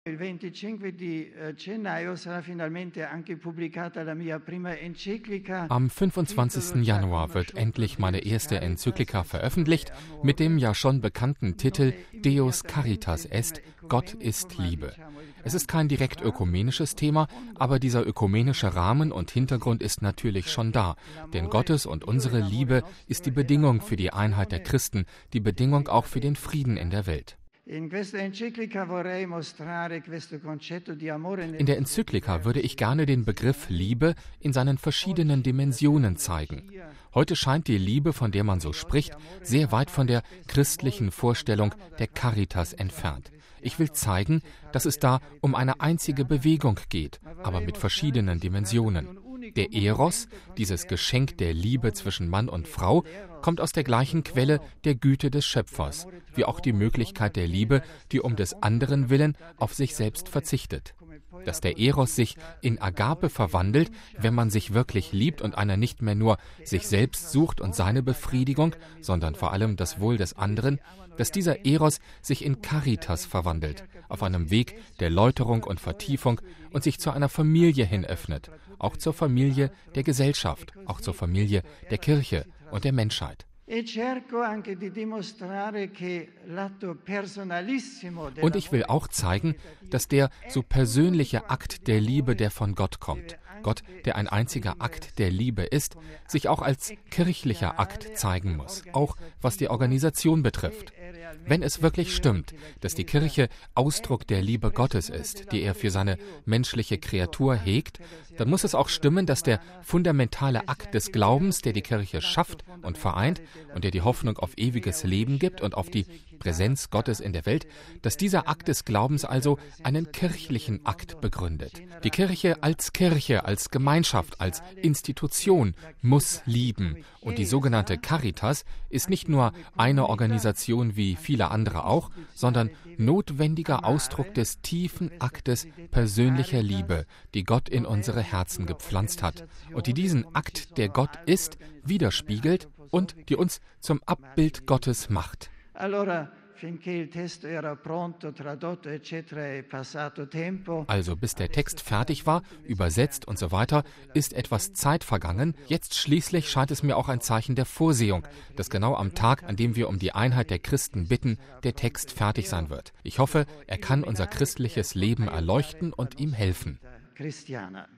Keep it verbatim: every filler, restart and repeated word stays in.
Il venticinque di eh, gennaio sarà finalmente anche pubblicata la mia prima enciclica. Am fünfundzwanzigsten Januar wird endlich meine erste Enzyklika veröffentlicht mit dem ja schon bekannten Titel Deus Caritas Est, Gott ist Liebe. Es ist kein direkt ökumenisches Thema, aber dieser ökumenische Rahmen und Hintergrund ist natürlich schon da. Denn Gottes und unsere Liebe ist die Bedingung für die Einheit der Christen, die Bedingung auch für den Frieden in der Welt. In der Enzyklika würde ich gerne den Begriff Liebe in seinen verschiedenen Dimensionen zeigen. Heute scheint die Liebe, von der man so spricht, sehr weit von der christlichen Vorstellung der Caritas entfernt. Ich will zeigen, dass es da um eine einzige Bewegung geht, aber mit verschiedenen Dimensionen. Der Eros, dieses Geschenk der Liebe zwischen Mann und Frau, kommt aus der gleichen Quelle der Güte des Schöpfers, wie auch die Möglichkeit der Liebe, die um des anderen willen auf sich selbst verzichtet. Dass der Eros sich in Agape verwandelt, wenn man sich wirklich liebt und einer nicht mehr nur sich selbst sucht und seine Befriedigung, sondern vor allem das Wohl des anderen, dass dieser Eros sich in Caritas verwandelt, auf einem Weg der Läuterung und Vertiefung und sich zu einer Familie hin öffnet, auch zur Familie der Gesellschaft, auch zur Familie der Kirche und der Menschheit. Und ich will auch zeigen, dass der so persönliche Akt der Liebe, der von Gott kommt, Gott, der ein einziger Akt der Liebe ist, sich auch als kirchlicher Akt zeigen muss, auch was die Organisation betrifft. Wenn es wirklich stimmt, dass die Kirche Ausdruck der Liebe Gottes ist, die er für seine menschliche Kreatur hegt, dann muss es auch stimmen, dass der fundamentale Akt des Glaubens, der die Kirche schafft und vereint und der die Hoffnung auf ewiges Leben gibt und auf die Präsenz Gottes in der Welt, dass dieser Akt des Glaubens also einen kirchlichen Akt begründet. Die Kirche als Kirche, als Gemeinschaft, als Institution muss lieben. Und die sogenannte Caritas ist nicht nur eine Organisation wie viele andere auch, sondern notwendiger Ausdruck des tiefen Aktes persönlicher Liebe, die Gott in unsere Herzen gepflanzt hat und die diesen Akt, der Gott ist, widerspiegelt und die uns zum Abbild Gottes macht. Also bis der Text fertig war, übersetzt und so weiter, ist etwas Zeit vergangen. Jetzt schließlich scheint es mir auch ein Zeichen der Vorsehung, dass genau am Tag, an dem wir um die Einheit der Christen bitten, der Text fertig sein wird. Ich hoffe, er kann unser christliches Leben erleuchten und ihm helfen.